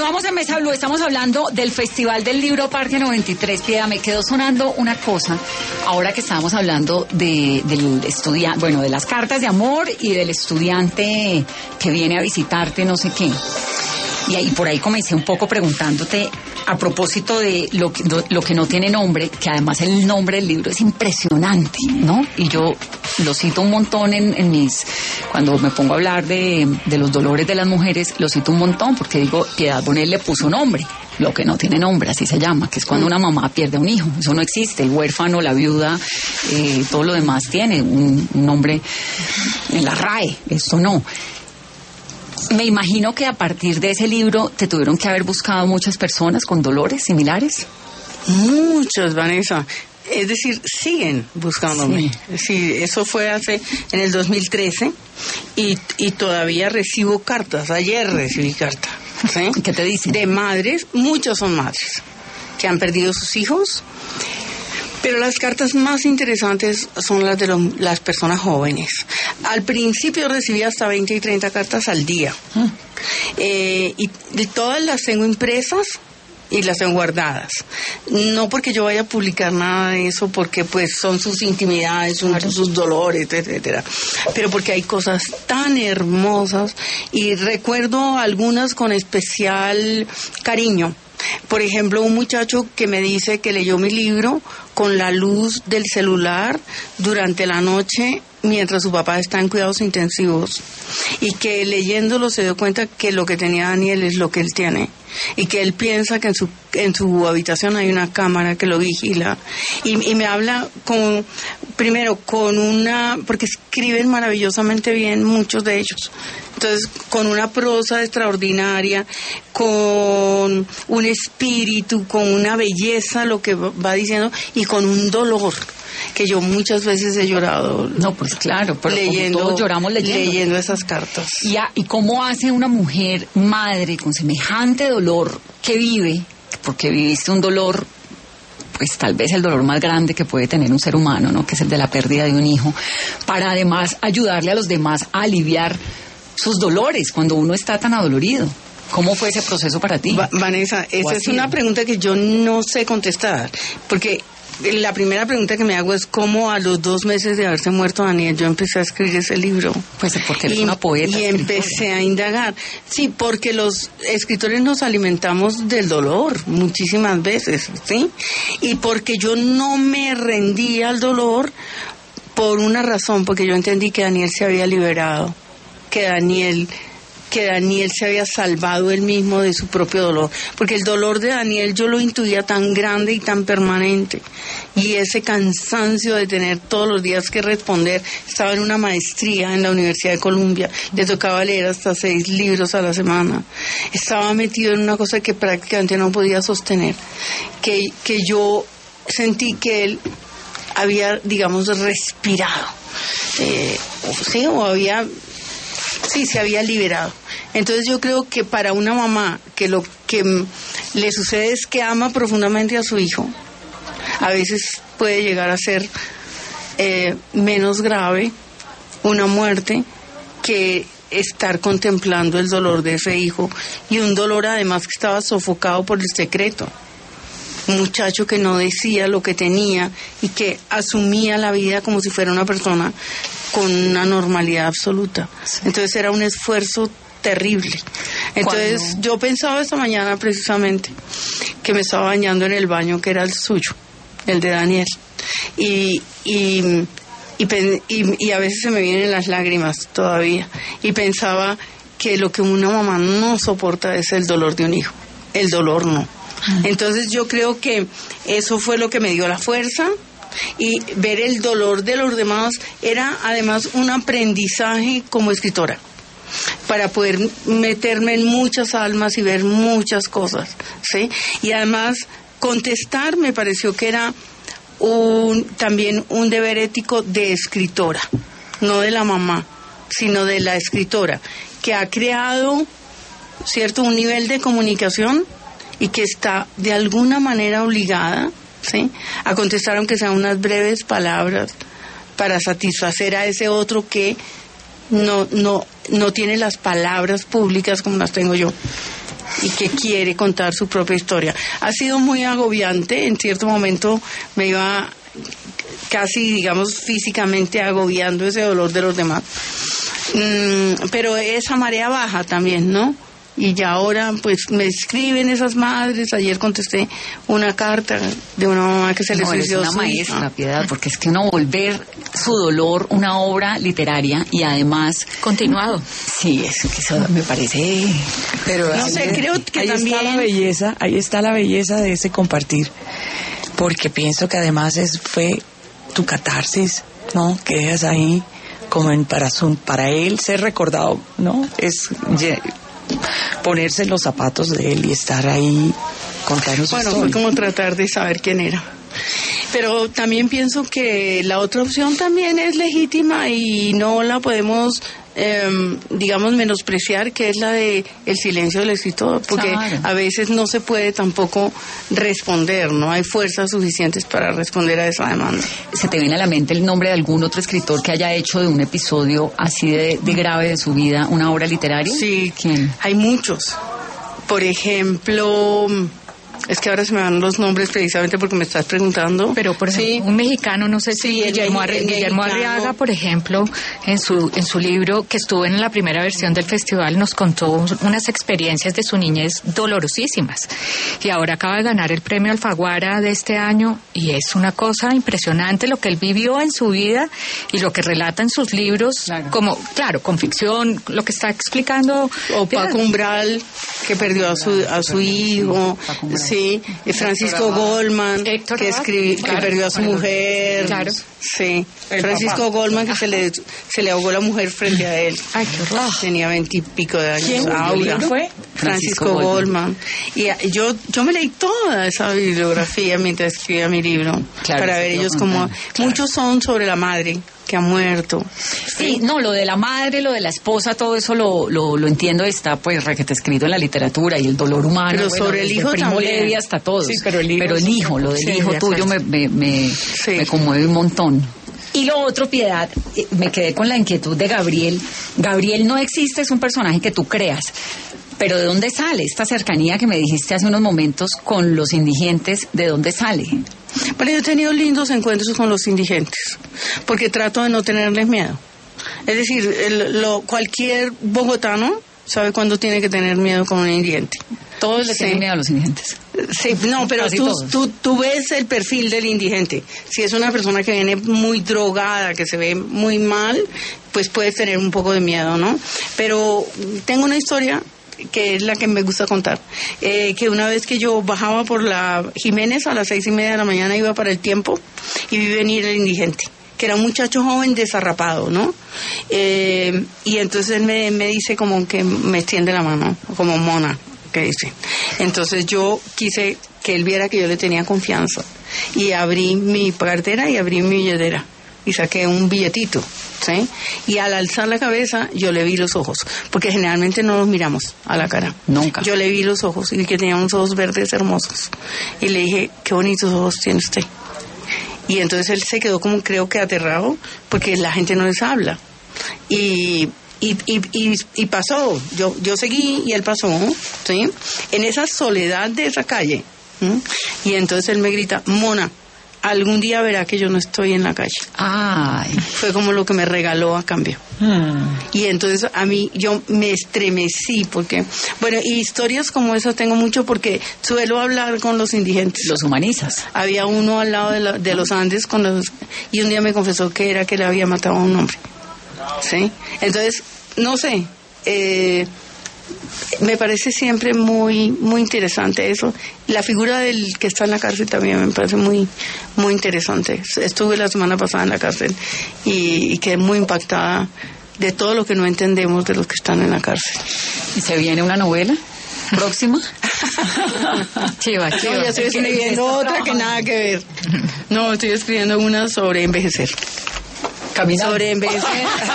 Continuamos en Mesa Blue, estamos hablando del Festival del Libro Parque 93. Piedad, me quedó sonando una cosa, ahora que estábamos hablando del estudiante, bueno, de las cartas de amor y del estudiante que viene a visitarte, no sé qué. Y ahí por ahí comencé un poco preguntándote a propósito de lo que no tiene nombre, que además el nombre del libro es impresionante, ¿no? Y yo lo cito un montón cuando me pongo a hablar de los dolores de las mujeres, lo cito un montón porque digo, Piedad Bonet le puso nombre, lo que no tiene nombre, así se llama, que es cuando una mamá pierde un hijo. Eso no existe, el huérfano, la viuda, todo lo demás tiene un nombre en la RAE, esto no. Me imagino que a partir de ese libro te tuvieron que haber buscado muchas personas con dolores similares. Muchos, Vanessa. Es decir, siguen buscándome. Sí, eso fue en el 2013 y todavía recibo cartas. Ayer recibí carta. ¿Sí? ¿Qué te dicen? De madres, muchas son madres que han perdido sus hijos. Pero las cartas más interesantes son las de las personas jóvenes. Al principio recibía hasta 20 y 30 cartas al día. Y todas las tengo impresas y las tengo guardadas. No porque yo vaya a publicar nada de eso, porque pues son sus intimidades, sus dolores, etcétera. Pero porque hay cosas tan hermosas y recuerdo algunas con especial cariño. Por ejemplo, un muchacho que me dice que leyó mi libro con la luz del celular durante la noche mientras su papá está en cuidados intensivos y que leyéndolo se dio cuenta que lo que tenía Daniel es lo que él tiene y que él piensa que en su habitación hay una cámara que lo vigila y me habla porque escriben maravillosamente bien muchos de ellos. Entonces, con una prosa extraordinaria, con un espíritu, con una belleza, lo que va diciendo, y con un dolor, que yo muchas veces he llorado. No, pues claro, pero todos lloramos leyendo esas cartas. ¿Y cómo hace una mujer madre con semejante dolor que vive, porque viviste un dolor, pues tal vez el dolor más grande que puede tener un ser humano, ¿no? Que es el de la pérdida de un hijo, para además ayudarle a los demás a aliviar sus dolores cuando uno está tan adolorido? ¿Cómo fue ese proceso para ti? Vanessa, esa es una pregunta que yo no sé contestar, porque la primera pregunta que me hago es cómo a los 2 meses de haberse muerto Daniel yo empecé a escribir ese libro. Pues porque eres una poeta. Y empecé a indagar. Sí, porque los escritores nos alimentamos del dolor muchísimas veces, ¿sí? Y porque yo no me rendía al dolor por una razón, porque yo entendí que Daniel se había liberado, que Daniel se había salvado él mismo de su propio dolor, porque el dolor de Daniel yo lo intuía tan grande y tan permanente, y ese cansancio de tener todos los días que responder. Estaba en una maestría en la Universidad de Columbia, le tocaba leer hasta 6 libros a la semana, estaba metido en una cosa que prácticamente no podía sostener, que yo sentí que él había, digamos, respirado, se había liberado. Entonces yo creo que para una mamá que lo que le sucede es que ama profundamente a su hijo, a veces puede llegar a ser menos grave una muerte que estar contemplando el dolor de ese hijo, y un dolor además que estaba sofocado por el secreto. Un muchacho que no decía lo que tenía y que asumía la vida como si fuera una persona con una normalidad absoluta. Entonces era un esfuerzo terrible. Entonces yo pensaba esta mañana precisamente que me estaba bañando en el baño que era el suyo, el de Daniel, y a veces se me vienen las lágrimas todavía, y pensaba que lo que una mamá no soporta es el dolor de un hijo, el dolor no. Entonces yo creo que eso fue lo que me dio la fuerza, y ver el dolor de los demás era además un aprendizaje como escritora, para poder meterme en muchas almas y ver muchas cosas, ¿sí? Y además contestar me pareció que era también un deber ético de escritora, no de la mamá, sino de la escritora, que ha creado, ¿cierto?, un nivel de comunicación y que está de alguna manera obligada, ¿sí?, a contestar aunque sean unas breves palabras para satisfacer a ese otro que no tiene las palabras públicas como las tengo yo. y que quiere contar su propia historia. Ha sido muy agobiante, en cierto momento me iba casi, digamos, físicamente agobiando ese dolor de los demás. Pero esa marea baja también, ¿no? Y ya ahora pues me escriben esas madres. Ayer contesté una carta de una mamá que se le suicidó. Es una maestra, Piedad, porque es que uno volver su dolor una obra literaria y además continuado. Sí, eso me parece. Pero no sé, creo que ahí también ahí está la belleza de ese compartir, porque pienso que además fue tu catarsis, ¿no? Que dejas ahí como para él ser recordado, ¿no? Es ponerse en los zapatos de él y estar ahí contando su historia. Fue como tratar de saber quién era. Pero también pienso que la otra opción también es legítima y no la podemos, digamos, menospreciar, que es la de el silencio del escritor, porque claro, a veces no se puede tampoco responder, no hay fuerzas suficientes para responder a esa demanda. ¿Se te viene a la mente el nombre de algún otro escritor que haya hecho de un episodio así de grave de su vida una obra literaria? Sí, ¿quién? Hay muchos. Por ejemplo, es que ahora se me van los nombres precisamente porque me estás preguntando. Pero por ejemplo, un mexicano, no sé si Guillermo Arriaga, por ejemplo, en su libro que estuvo en la primera versión del festival, nos contó unas experiencias de su niñez dolorosísimas. Y ahora acaba de ganar el premio Alfaguara de este año y es una cosa impresionante lo que él vivió en su vida y lo que relata en sus libros, claro, como, claro, con ficción, lo que está explicando. O Paco Umbral, que perdió a su hijo. Sí, Francisco Goldman, que perdió a su mujer. Claro. Sí, Francisco Goldman, que se le ahogó la mujer frente a él. Ay, qué horror. Tenía 20 y pico de años. ¿Quién fue? Francisco Goldman. Y yo me leí toda esa bibliografía mientras escribía mi libro, claro, para ver ellos como... Claro. Muchos son sobre la madre que ha muerto. Sí, no, lo de la madre, lo de la esposa, todo eso lo entiendo, está pues requete escrito en la literatura y el dolor humano. Pero sobre el hijo Primo también. Levi hasta todos. Sí, pero el hijo, lo del hijo tuyo me conmueve un montón. Y lo otro, Piedad, me quedé con la inquietud de Gabriel. Gabriel no existe, es un personaje que tú creas. Pero ¿de dónde sale esta cercanía que me dijiste hace unos momentos con los indigentes? ¿De dónde sale? Bueno, yo he tenido lindos encuentros con los indigentes, porque trato de no tenerles miedo. Es decir, cualquier bogotano sabe cuándo tiene que tener miedo con un indigente. Todos le tienen miedo a los indigentes. Sí, no, pero tú ves el perfil del indigente. Si es una persona que viene muy drogada, que se ve muy mal, pues puedes tener un poco de miedo, ¿no? Pero tengo una historia que es la que me gusta contar, que una vez que yo bajaba por la Jiménez a las 6:30 de la mañana, iba para el Tiempo y vi venir el indigente, que era un muchacho joven desarrapado, ¿no? Y entonces él me dice como que me extiende la mano, como mona, que dice. Entonces yo quise que él viera que yo le tenía confianza y abrí mi cartera y abrí mi billetera y saqué un billetito, ¿sí? Y al alzar la cabeza yo le vi los ojos, porque generalmente no los miramos a la cara. Nunca. Yo le vi los ojos y vi que tenía unos ojos verdes hermosos y le dije, qué bonitos ojos tiene usted. Y entonces él se quedó como, creo que aterrado, porque la gente no les habla. Y pasó, yo seguí y él pasó, ¿sí? En esa soledad de esa calle. Y entonces él me grita, Mona, algún día verá que yo no estoy en la calle. Ay. Fue como lo que me regaló a cambio. Y entonces a mí, yo me estremecí porque, bueno, y historias como esas tengo mucho porque suelo hablar con los indigentes. Los humanizas. Había uno al lado de los Andes y un día me confesó que era que le había matado a un hombre. ¿Sí? Entonces, no sé, me parece siempre muy muy interesante eso. La figura del que está en la cárcel también me parece muy muy interesante. Estuve la semana pasada en la cárcel y quedé muy impactada de todo lo que no entendemos de los que están en la cárcel. ¿Y se viene una novela próxima? Chiva. No, ya estoy escribiendo otra que nada que ver. No, estoy escribiendo una sobre envejecer. Sobre envejecer.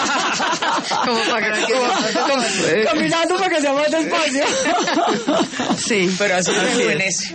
Caminando para que sea más despacio. Sí, pero así es.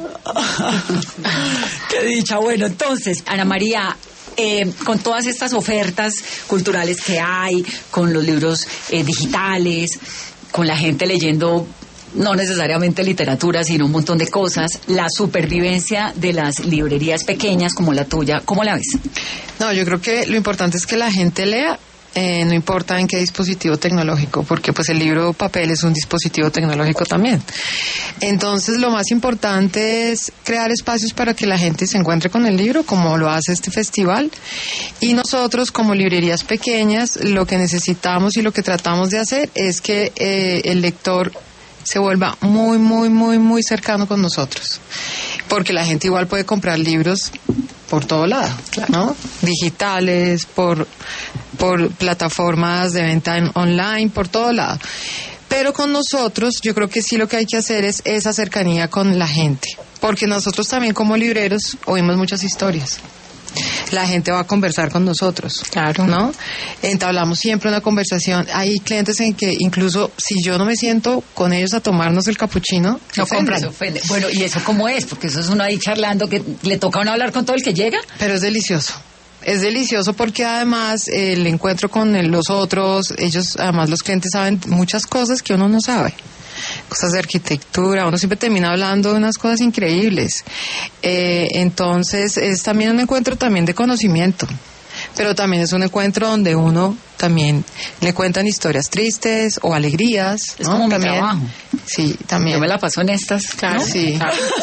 Qué dicha. Bueno, entonces, Ana María, con todas estas ofertas culturales que hay, con los libros digitales, con la gente leyendo no necesariamente literatura, sino un montón de cosas, la supervivencia de las librerías pequeñas como la tuya, ¿cómo la ves? No, yo creo que lo importante es que la gente lea. No importa en qué dispositivo tecnológico, porque pues el libro papel es un dispositivo tecnológico también. Entonces lo más importante es crear espacios para que la gente se encuentre con el libro, como lo hace este festival, y nosotros como librerías pequeñas lo que necesitamos y lo que tratamos de hacer es que el lector se vuelva muy, muy, muy, muy cercano con nosotros, porque la gente igual puede comprar libros por todo lado, ¿no? Digitales, por plataformas de venta online, por todo lado. Pero con nosotros, yo creo que sí lo que hay que hacer es esa cercanía con la gente, porque nosotros también como libreros oímos muchas historias. La gente va a conversar con nosotros, claro, ¿no? Entablamos siempre una conversación. Hay clientes en que incluso si yo no me siento con ellos a tomarnos el capuchino, no compran. Bueno, ¿y eso cómo es? Porque eso es uno ahí charlando que le toca a uno hablar con todo el que llega. Pero es delicioso. Es delicioso porque además el encuentro con los otros, ellos, además los clientes saben muchas cosas que uno no sabe. Cosas de arquitectura, uno siempre termina hablando de unas cosas increíbles. Entonces es también un encuentro también de conocimiento, pero también es un encuentro donde uno también le cuentan historias tristes o alegrías, es ¿no? como también, mi trabajo. Sí, también. Yo me la paso en estas, claro. ¿no? Sí.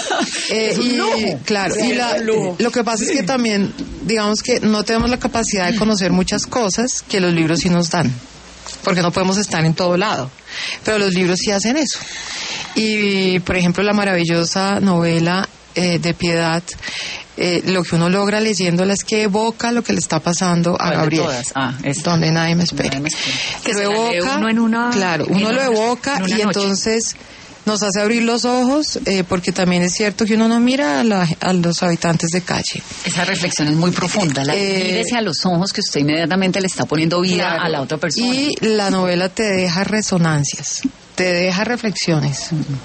Claro, sí, y lo que pasa es que también, digamos que no tenemos la capacidad de conocer muchas cosas que los libros sí nos dan, porque no podemos estar en todo lado, pero los libros sí hacen eso. Y por ejemplo la maravillosa novela de Piedad, lo que uno logra leyéndola es que evoca lo que le está pasando a Gabriel, donde nadie me espera. Que lo evoca, uno en una, claro, uno lo evoca y entonces nos hace abrir los ojos, porque también es cierto que uno no mira a los habitantes de calle. Esa reflexión es muy profunda. Mírese a los ojos que usted inmediatamente le está poniendo vida, claro, a la otra persona. Y la novela te deja resonancias, te deja reflexiones.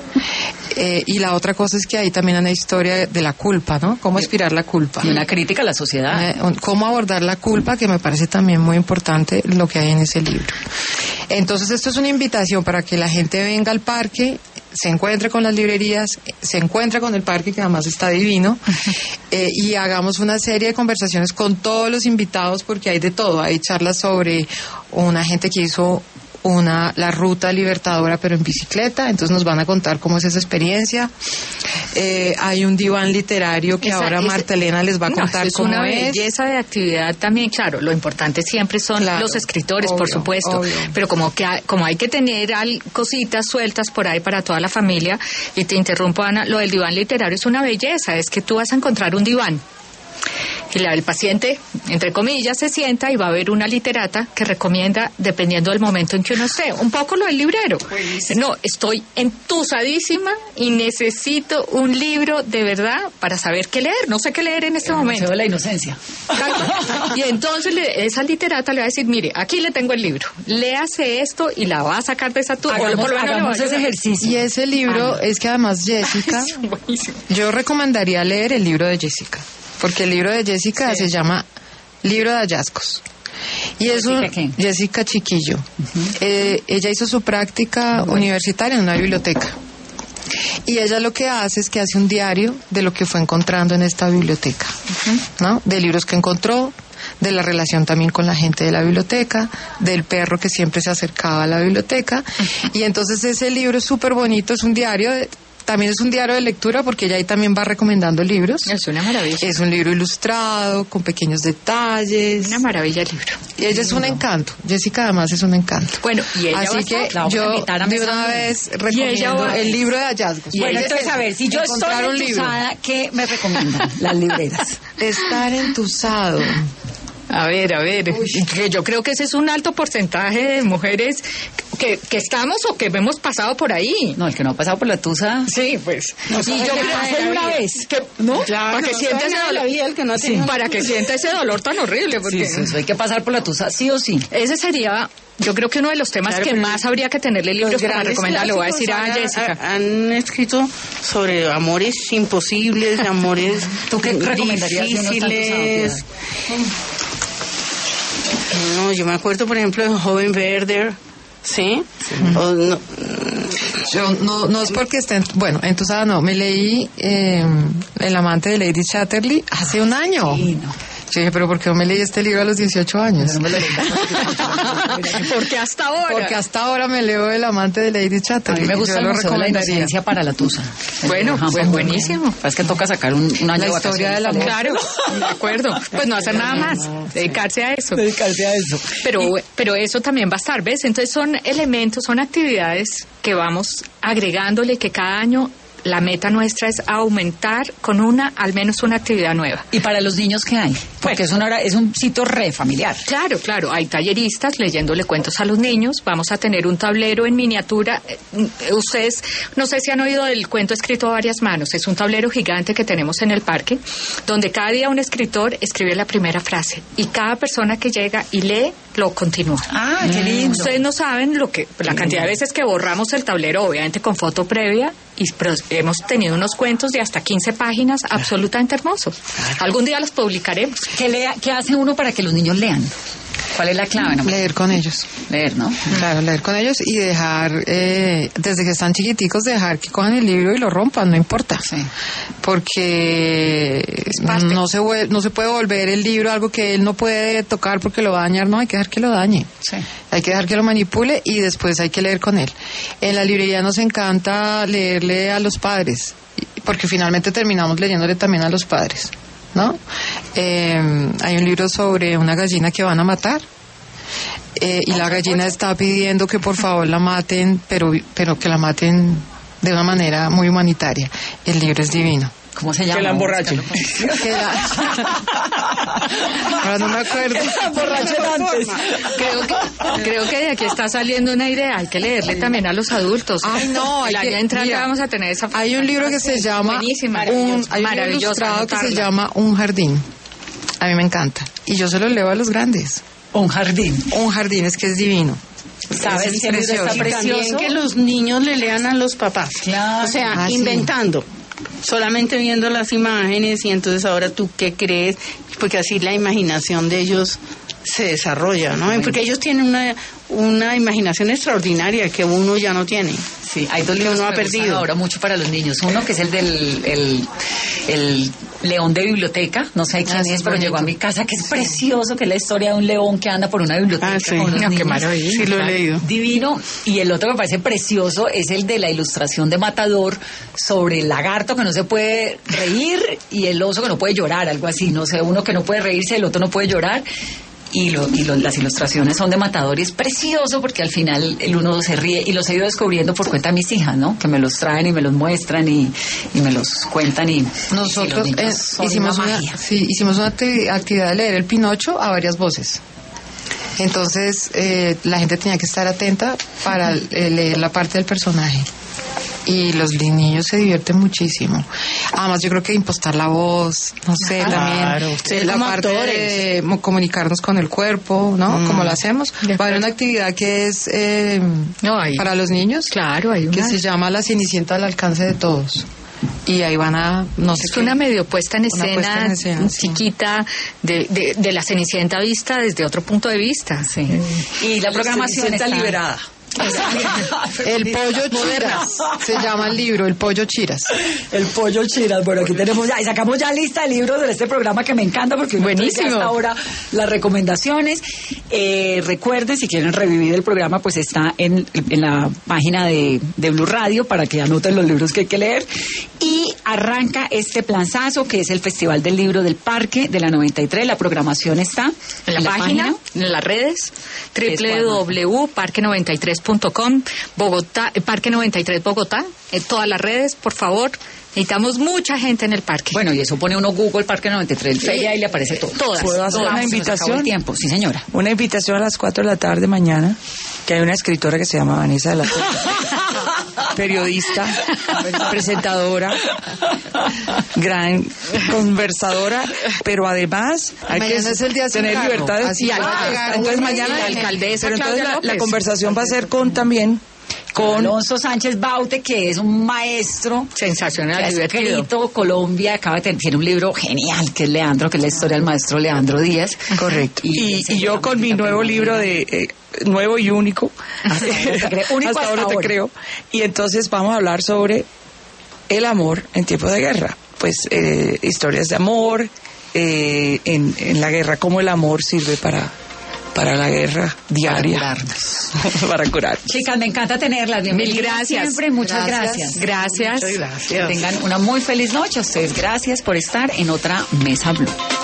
Y la otra cosa es que ahí también hay una historia de la culpa, ¿no? Cómo expirar la culpa. Y una crítica a la sociedad. Cómo abordar la culpa, que me parece también muy importante lo que hay en ese libro. Entonces esto es una invitación para que la gente venga al parque, se encuentre con las librerías, se encuentre con el parque, que además está divino, y hagamos una serie de conversaciones con todos los invitados, porque hay de todo. Hay charlas sobre una gente que hizo la ruta libertadora pero en bicicleta, entonces nos van a contar cómo es esa experiencia. Hay un diván literario que ahora Marta Elena les va a contar cómo es. Es una belleza de actividad también, claro, lo importante siempre son los escritores, obvio, por supuesto, pero como hay que tener cositas sueltas por ahí para toda la familia. Y te interrumpo, Ana, lo del diván literario es una belleza, es que tú vas a encontrar un diván y el paciente, entre comillas, se sienta y va a ver una literata que recomienda, dependiendo del momento en que uno esté, un poco lo del librero. No, estoy entusadísima y necesito un libro de verdad para saber qué leer. No sé qué leer en este momento. Museo de la Inocencia. Y entonces esa literata le va a decir, mire, aquí le tengo el libro, léase esto y la va a sacar de esa turba. Hagamos ese ejercicio. Y ese libro es que además Jessica, yo recomendaría leer el libro de Jessica. Porque el libro de Jessica se llama Libro de Hallazgos. Y es Jessica Chiquillo. Ella hizo su práctica universitaria en una biblioteca. Y ella lo que hace es que hace un diario de lo que fue encontrando en esta biblioteca, ¿no? De libros que encontró, de la relación también con la gente de la biblioteca, del perro que siempre se acercaba a la biblioteca. Y entonces ese libro es súper bonito, es un diario también es un diario de lectura, porque ella ahí también va recomendando libros. Es una maravilla. Es un libro ilustrado, con pequeños detalles. Una maravilla el libro. Y ella es un encanto. Jessica además es un encanto. Bueno, y ella así que yo de una vez recomiendo el libro de hallazgos. Bueno, entonces a ver, si yo estoy entusada, ¿qué me recomiendan las libreras? Estar entusado. A ver, yo creo que ese es un alto porcentaje de mujeres que estamos o que hemos pasado por ahí. No, el que no ha pasado por la tusa. Sí, pues. No, y yo creo que una vez. ¿No? Ya, para que sienta ese dolor. Para que sienta ese dolor tan horrible. Porque sí, hay que pasar por la tusa, sí o sí. Ese sería, yo creo que uno de los temas que más habría que tenerle libros para recomendar. Le voy a decir a Jessica. Han escrito sobre amores imposibles, amores ¿Tú qué recomendarías difíciles? No, yo me acuerdo, por ejemplo, de Joven Werther, ¿sí? O, no, Yo no es porque esté, bueno, entonces no, me leí El amante de Lady Chatterley hace un año. Sí, no. Yo dije, pero ¿por qué no me leí este libro a los 18 años? Porque hasta ahora. Porque hasta ahora me leo El amante de Lady A Chatterley. mí me gusta Yo el Museo de la Inocencia para la Tusa. Bueno, pues buenísimo. Es que toca sacar un año La de historia vacaciones. del amor. Claro, de acuerdo. Pues no hacer nada más, dedicarse a eso. Dedicarse a eso. Pero eso también va a estar, ¿ves? Entonces son elementos, son actividades que vamos agregándole, que cada año la meta nuestra es aumentar con al menos una actividad nueva. ¿Y para los niños qué hay? Porque es un sitio re familiar. Claro, hay talleristas leyéndole cuentos a los niños, vamos a tener un tablero en miniatura. Ustedes, no sé si han oído del cuento escrito a varias manos, es un tablero gigante que tenemos en el parque, donde cada día un escritor escribe la primera frase y cada persona que llega y lee lo continúa. Ah, qué lindo. Ustedes no saben la cantidad de veces que borramos el tablero, obviamente con foto previa, pero hemos tenido unos cuentos de hasta 15 páginas absolutamente hermosos. Algún día los publicaremos. ¿Qué hace uno para que los niños lean? ¿Cuál es la clave? Leer con ellos. Leer, ¿no? Claro, leer con ellos y dejar, desde que están chiquiticos, dejar que cojan el libro y lo rompan, no importa. Sí. Porque no se puede volver el libro algo que él no puede tocar porque lo va a dañar, no, hay que dejar que lo dañe. Sí. Hay que dejar que lo manipule y después hay que leer con él. En la librería nos encanta leerle a los padres, porque finalmente terminamos leyéndole también a los padres, ¿no? Hay un libro sobre una gallina que van a matar y la gallina está pidiendo que por favor la maten, pero que la maten de una manera muy humanitaria. El libro es divino. ¿Cómo se llama? Que la emborrachen. Ahora no me acuerdo. Creo que de aquí está saliendo una idea. Hay que leerle también a los adultos. Ay, no, el año entrante vamos a tener esa. Hay un libro que se llama buenísima, hay un libro ilustrado que se llama Un jardín. A mí me encanta y yo se lo leo a los grandes. Un jardín. Un jardín es que es divino. ¿Sabes qué libro está Y también precioso? que los niños le lean a los papás. Claro. O sea, Ah, sí. inventando. Solamente viendo las imágenes y entonces ahora tú qué crees, porque así la imaginación de ellos se desarrolla, ¿no? Porque ellos tienen una imaginación extraordinaria que uno ya no tiene. Sí, hay dos libros uno ha que me gustan perdido. ahora mucho para los niños. Uno que es el del el león de biblioteca, no sé quién es, pero llegó a mi casa, que es precioso, que es la historia de un león que anda por una biblioteca. Ah, sí. Con unos No, qué niños. maravilla. Sí, lo he leído. Divino. Y el otro que me parece precioso es el de la ilustración de Matador sobre el lagarto que no se puede reír y el oso que no puede llorar, algo así, no sé, uno que no puede reírse, el otro no puede llorar. Las ilustraciones son de Matador y es precioso porque al final el uno se ríe y los he ido descubriendo por cuenta de mis hijas, ¿no? Que me los traen y me los muestran y me los cuentan y Nosotros y los niños son hicimos una magia. hicimos una actividad de leer el Pinocho a varias voces. Entonces la gente tenía que estar atenta para leer la parte del personaje. Y los niños se divierten muchísimo. Además, yo creo que impostar la voz, no sé, Claro, también la parte de comunicarnos con el cuerpo, ¿no? Como lo hacemos. Va a haber una actividad que es para los niños, Claro, hay que una. se llama La Cenicienta al alcance de todos. Y ahí van a, no sé Es qué. una medio puesta en Una puesta en escena, sí. chiquita de la Cenicienta vista desde otro punto de vista. Sí. Y la programación está está liberada. El pollo chiras, se llama el libro, El pollo chiras. El pollo chiras. Bueno, aquí tenemos ya, y sacamos ya lista de libros de este programa que me encanta porque uno Buenísimo. tiene hasta ahora las recomendaciones. Recuerden, si quieren revivir el programa, pues está en la página de Blue Radio para que anoten los libros que hay que leer. Y arranca este planzazo que es el Festival del Libro del Parque de la 93. La programación está En la página, en las redes, www.parque93.com, Bogotá, Parque 93 Bogotá, en todas las redes, por favor. Necesitamos mucha gente en el parque. Bueno, y eso pone uno Google Parque 93 Feria y le aparece todo. Todas. ¿Puedo hacer Todas. una Se nos acabó invitación? el tiempo, sí señora. Una invitación a las 4 de la tarde mañana, que hay una escritora que se llama Vanessa de la Torre, periodista, presentadora, gran conversadora, pero además hay que Mañana es el día sin tener carro, libertad de así Ah, que entonces mañana y la alcaldesa pero entonces Claudia la López. conversación va a ser con también con Alonso Sánchez Baute, que es un maestro sensacional, que ha escrito Colombia, tiene un libro genial que es Leandro, que es la historia del maestro Leandro Díaz. Correcto. Y yo con mi nuevo libro de nuevo y único, hasta ahora te creo. Y entonces vamos a hablar sobre el amor en tiempos de guerra. Pues historias de amor en la guerra, cómo el amor sirve para la guerra diaria. Para curarnos. Para curar. Chicas, me encanta tenerlas. Bienvenidas. Mil gracias. Siempre, muchas gracias. Gracias. Muchas gracias. Que tengan una muy feliz noche. A ustedes, gracias por estar en otra Mesa Blue.